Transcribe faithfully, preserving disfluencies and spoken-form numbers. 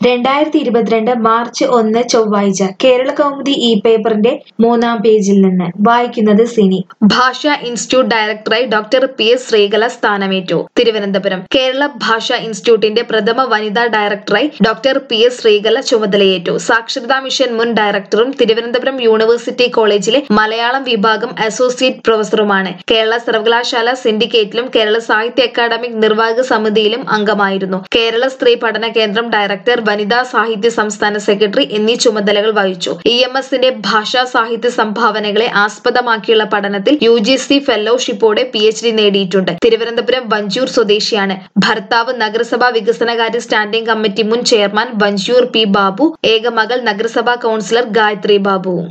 രണ്ടായിരത്തി ഇരുപത്തിരണ്ട് മാർച്ച് ഒന്ന് ചൊവ്വാഴ്ച കേരള കൗമുദി ഈ പേപ്പറിന്റെ മൂന്നാം പേജിൽ നിന്ന് വായിക്കുന്നത് സിനി. ഭാഷാ ഇൻസ്റ്റിറ്റ്യൂട്ട് ഡയറക്ടറായി ഡോക്ടർ പി എസ് ശ്രീകല സ്ഥാനമേറ്റു. തിരുവനന്തപുരം കേരള ഭാഷാ ഇൻസ്റ്റിറ്റ്യൂട്ടിന്റെ പ്രഥമ വനിതാ ഡയറക്ടറായി ഡോക്ടർ പി എസ് ശ്രീകല ചുമതലയേറ്റു. സാക്ഷരതാ മിഷൻ മുൻ ഡയറക്ടറും തിരുവനന്തപുരം യൂണിവേഴ്സിറ്റി കോളേജിലെ മലയാളം വിഭാഗം അസോസിയേറ്റ് പ്രൊഫസറുമാണ്. കേരള സർവകലാശാല സിൻഡിക്കേറ്റിലും കേരള സാഹിത്യ അക്കാദമിക് നിർവാഹക സമിതിയിലും അംഗമായിരുന്നു. കേരള സ്ത്രീ പഠന കേന്ദ്രം ഡയറക്ടർ, വനിതാ സാഹിത്യ സംസ്ഥാന സെക്രട്ടറി എന്നീ ചുമതലകൾ വഹിച്ചു. ഇ എം എസിന്റെ ഭാഷാ സാഹിത്യ സംഭാവനകളെ ആസ്പദമാക്കിയുള്ള പഠനത്തിൽ യു ജി സി ഫെലോഷിപ്പോടെ പി എച്ച് ഡി നേടിയിട്ടുണ്ട്. തിരുവനന്തപുരം വഞ്ചൂർ സ്വദേശിയാണ്. ഭർത്താവ് നഗരസഭാ വികസനകാര്യ സ്റ്റാൻഡിംഗ് കമ്മിറ്റി മുൻ ചെയർമാൻ വഞ്ചൂർ പി ബാബു. ഏക മകൾ നഗരസഭാ കൗൺസിലർ ഗായത്രി ബാബു.